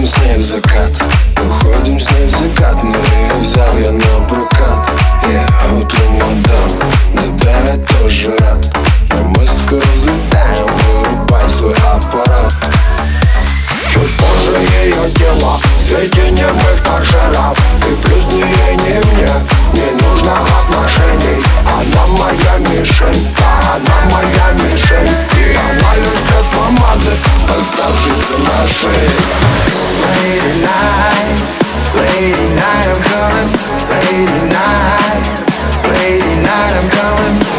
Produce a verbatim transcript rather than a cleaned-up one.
Уходим с ней в закат, уходим с ней в закат. Но ее взял я на прокат. Yeah, утром мадам, да да, я тоже рад. Но мы скоро взлетаем, вырубай свой аппарат. Чуть позже ее тело в свете немых пожирав. И плюс ни ей, ни мне не нужно отношений. Она моя мишень, да, она моя мишень. И она лишь свет помады, оставшийся на шее. Lady night, lady night, I'm coming. Lady night, lady night, I'm coming.